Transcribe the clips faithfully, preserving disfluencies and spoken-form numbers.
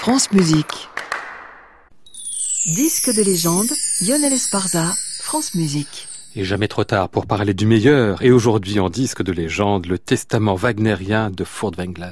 France Musique. Disque de légende, Lionel Esparza, France Musique. Et jamais trop tard pour parler du meilleur. Et aujourd'hui en disque de légende, le testament wagnérien de Furtwängler.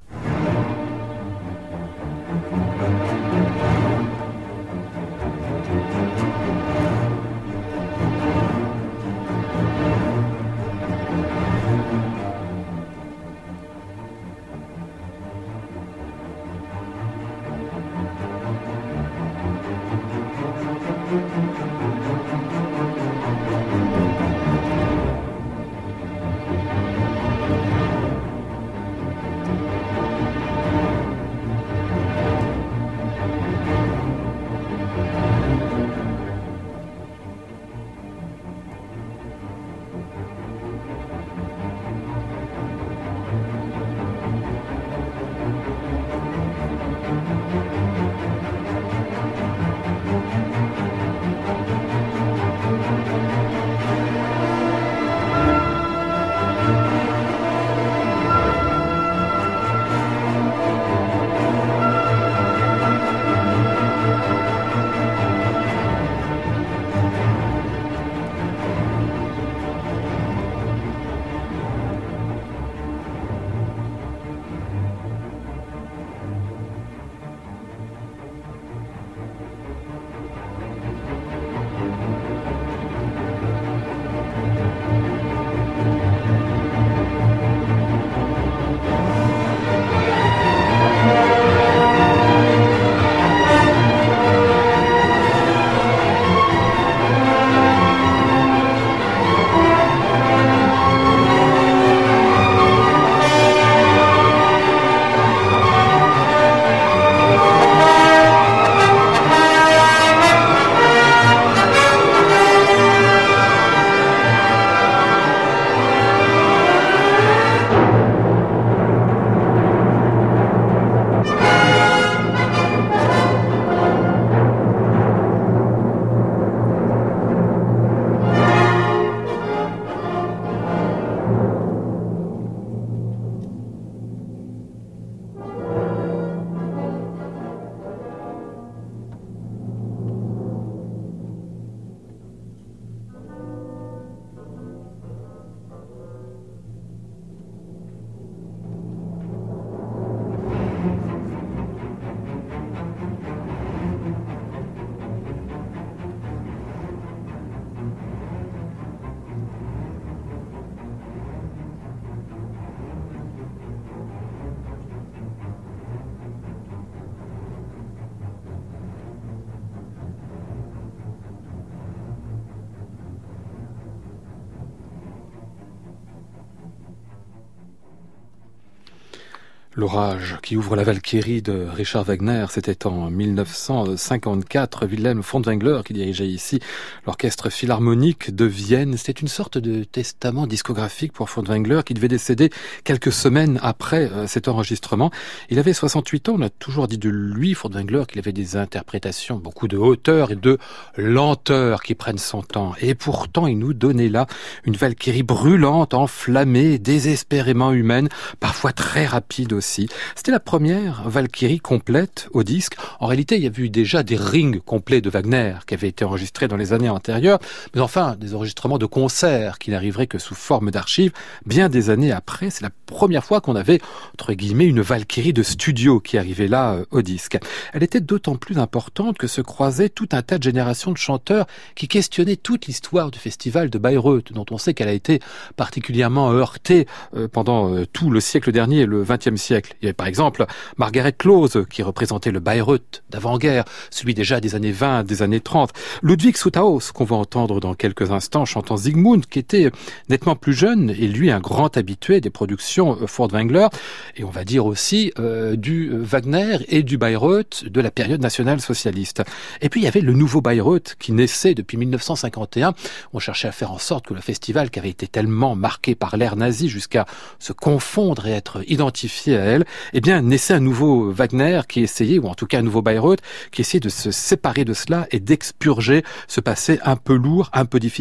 L'orage qui ouvre la Valkyrie de Richard Wagner, c'était en mille neuf cent cinquante-quatre. Wilhelm Furtwängler qui dirigeait ici l'orchestre philharmonique de Vienne. C'était une sorte de testament discographique pour Furtwängler qui devait décéder quelques semaines après euh, cet enregistrement. Il avait soixante-huit ans, on a toujours dit de lui, Furtwängler, qu'il avait des interprétations, beaucoup de hauteur et de lenteur qui prennent son temps. Et pourtant, il nous donnait là une Valkyrie brûlante, enflammée, désespérément humaine, parfois très rapide aussi. C'était la première Valkyrie complète au disque. En réalité, il y avait eu déjà des rings complets de Wagner qui avaient été enregistrés dans les années antérieures, mais enfin, des enregistrements de concerts qui n'arriveraient que sous forme d'archives bien des années après. C'est la première fois qu'on avait, entre guillemets, une Valkyrie de studio qui arrivait là euh, au disque. Elle était d'autant plus importante que se croisaient tout un tas de générations de chanteurs qui questionnaient toute l'histoire du festival de Bayreuth, dont on sait qu'elle a été particulièrement heurtée euh, pendant euh, tout le siècle dernier, le vingtième siècle. Il y avait par exemple Margaret Klose qui représentait le Bayreuth d'avant-guerre, celui déjà des années vingt, des années trente. Ludwig Southaus, qu'on va entendre dans quelques instants, chantant Siegmund, qui était nettement plus jeune et lui un grand habitué des productions Furtwängler. Et on va dire aussi euh, du Wagner et du Bayreuth de la période nationale-socialiste. Et puis il y avait le nouveau Bayreuth qui naissait depuis mille neuf cent cinquante et un. On cherchait à faire en sorte que le festival, qui avait été tellement marqué par l'ère nazie jusqu'à se confondre et être identifié à elle, eh bien, naissait un nouveau Wagner qui essayait, ou en tout cas un nouveau Bayreuth, qui essayait de se séparer de cela et d'expurger ce passé un peu lourd, un peu difficile,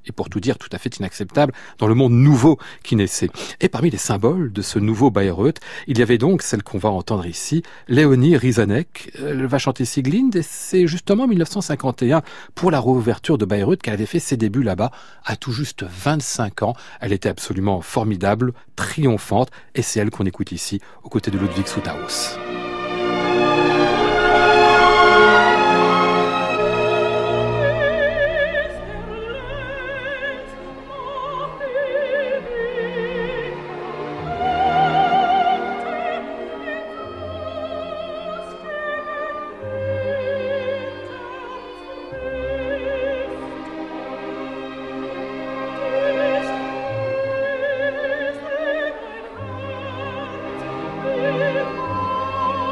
et pour tout dire tout à fait inacceptable dans le monde nouveau qui naissait. Et parmi les symboles de ce nouveau Bayreuth, il y avait donc celle qu'on va entendre ici, Léonie Rizanek. Elle va chanter Sieglinde et c'est justement en mille neuf cent cinquante et un, pour la réouverture de Bayreuth, qu'elle avait fait ses débuts là-bas à tout juste vingt-cinq ans. Elle était absolument formidable, triomphante et c'est elle qu'on écoute ici aux côtés de Ludwig Southaus. Thank you.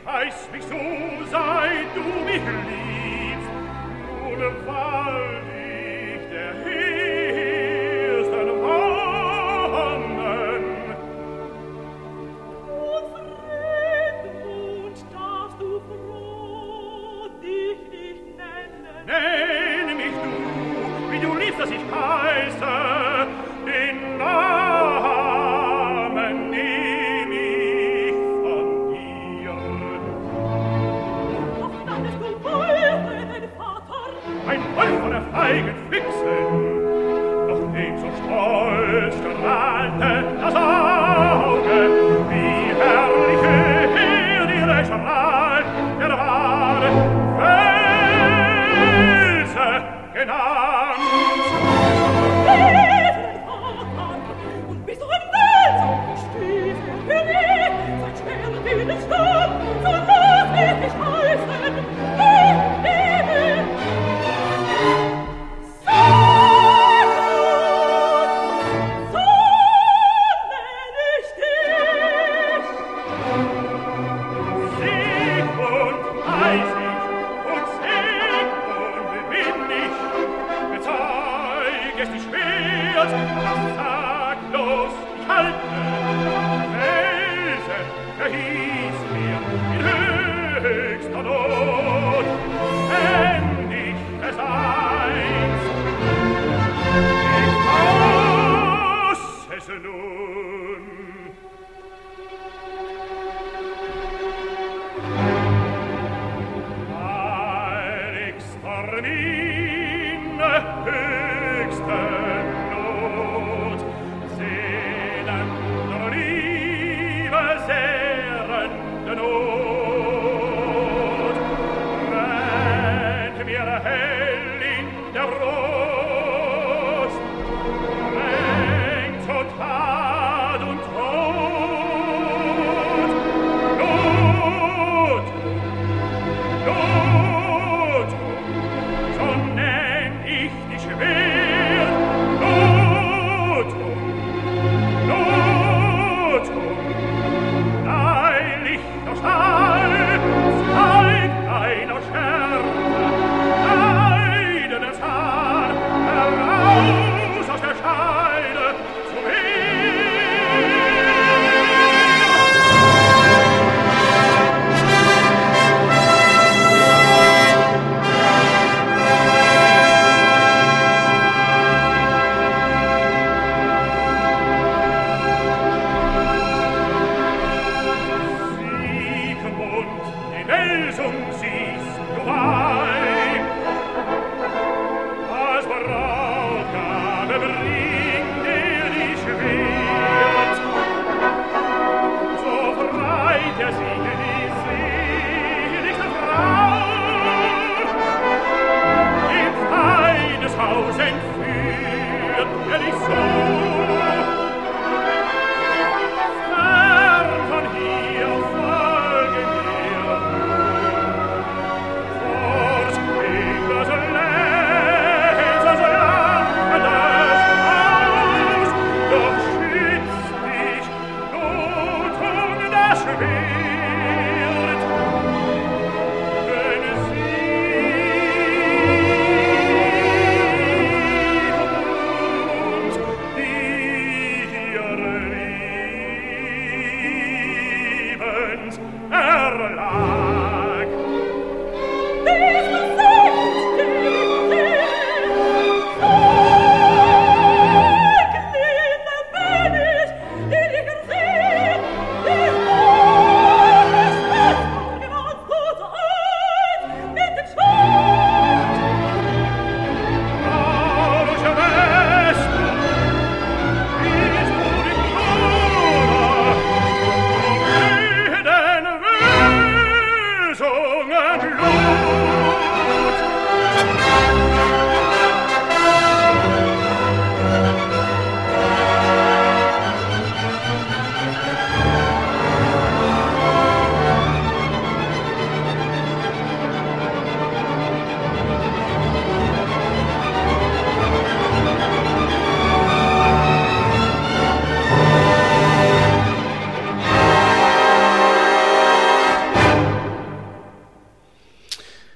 heiß mich so, seit du mich liebst, nur weil ich der ersten Wonnen. O Fremdmut, darfst du froh dich nicht nennen? Nenn mich du, wie du liebst, dass ich heiße, den Namen nehm ich von dir. Doch nannest du Wolfe, den Vater? Ein Wolf von der feigen Füchsen, doch dem so stolz strahlte das Auge, wie herrliche Heer ihre Strahlen, der war Welse genannt. Edlen Vater, und bist du ein Wels, steht er für mich, sein Schwert in den Sturm, so lass ich dich heißen, ich lebe. So, so nenn ich dich. Sigmund heiß ich, und Sigmund bin ich. Bezeug es dich Schwert, sag bloß, ich halte. Welse verhieß mir in höchster Not, wenn ich es einst. Ich muss es nun. Heiligster Mine, höchste Not, sehnender Liebe, zehrende Not, brennt mir hell in der Brust, brennt so Tat und Tod, Not, Not, so nenn ich dich wert, Notung, Notung, dein lichter Stahl zeigt deiner Schärfe, leidenes Haar, heraus aus der Scheide zu mir. Sigmund, die Welsung siehst du bei, als Brautgabe bringt er die Schwert, so freit er sich die seligste Frau, in feines Haus entführt er dich so. Fern von hier folge mir,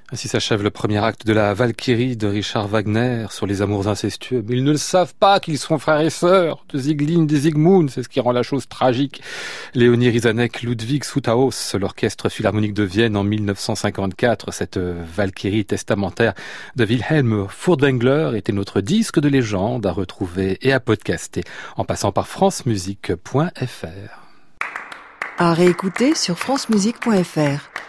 Ainsi s'achève le premier acte de la Valkyrie de Richard Wagner sur les amours incestueux. Mais ils ne le savent pas qu'ils sont frères et sœurs de Zieglinde et Siegmund, c'est ce qui rend la chose tragique. Léonie Rizanek, Ludwig Southaus, l'orchestre philharmonique de Vienne en mille neuf cent cinquante-quatre, cette Valkyrie testamentaire de Wilhelm Furtwängler était notre disque de légende à retrouver et à podcaster en passant par francemusique point f r. À réécouter sur francemusique point f r.